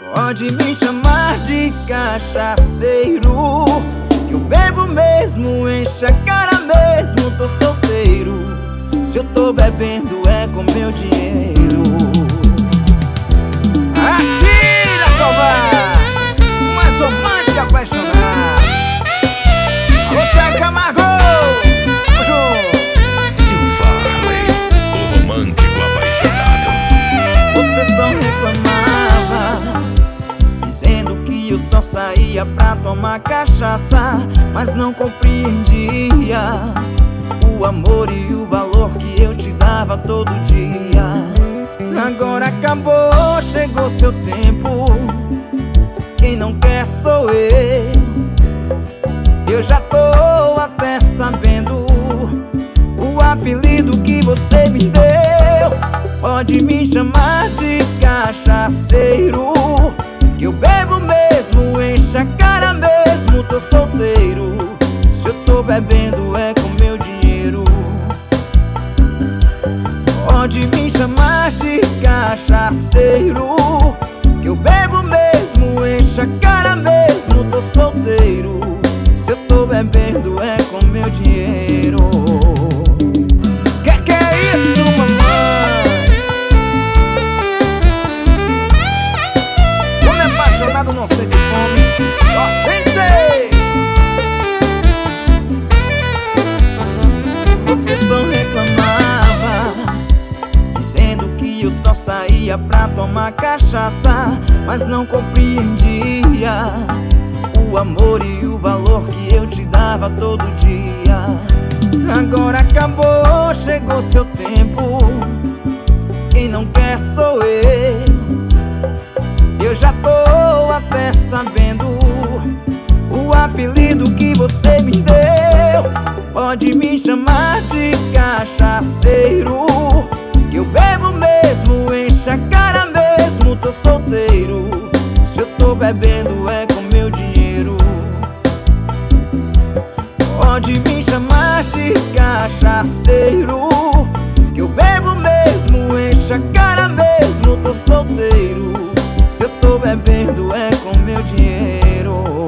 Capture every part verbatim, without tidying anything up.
Pode me chamar de cachaceiro, que eu bebo mesmo, enche a cara mesmo, tô solteiro. Se eu tô bebendo é com meu dinheiro. Atira, covarde, mais romântico e apaixonado. Alô, Thiago Camargo, tamo junto. Silfarley, o romântico apaixonado. Você só reclamava, dizendo que eu só saía pra tomar cachaça, mas não compreendia o amor e o valor que eu te dava todo dia. Agora acabou, chegou seu tempo, quem não quer sou eu. Eu já tô até sabendo o apelido que você me deu. Pode me chamar de cachaceiro, que eu bebo mesmo, enche a cara mesmo, tô solteiro. Se eu tô bebendo é com meu dinheiro. Pode me chamar de cachaceiro, que eu bebo mesmo, enche a cara mesmo, tô solteiro. Se eu tô bebendo é com meu dinheiro. Que que é isso, mamãe? Homem apaixonado não sente fome, só sente sede. Você só reclamava, dizendo que eu só saía pra tomar cachaça, mas não compreendia o amor e o valor que eu te dava todo dia. Agora acabou, chegou seu tempo, quem não quer sou eu. Eu já tô até sabendo o apelido que você me deu. Pode me chamar de cachaceiro, que eu bebo mesmo, enche a cara mesmo, tô solteiro. Se eu tô bebendo é com meu dinheiro. Pode me chamar de cachaceiro, que eu bebo mesmo, enche a cara mesmo, tô solteiro. Se eu tô bebendo é com meu dinheiro.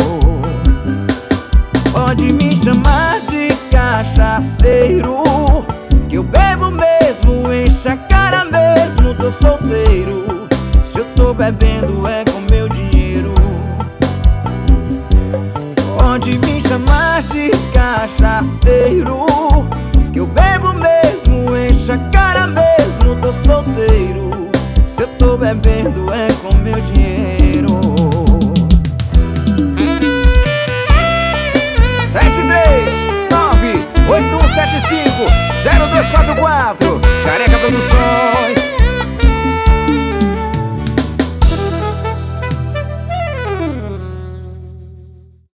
Pode me chamar de cachaceiro, que eu bebo mesmo, enche a cara mesmo, tô solteiro. Se eu tô bebendo é com meu dinheiro. Pode me chamar de cachaceiro, que eu bebo mesmo, enche a cara mesmo, tô solteiro. Se eu tô bebendo é com meu dinheiro. Sete três nove oito um sete cinco zero dois quatro quatro Careca Produções.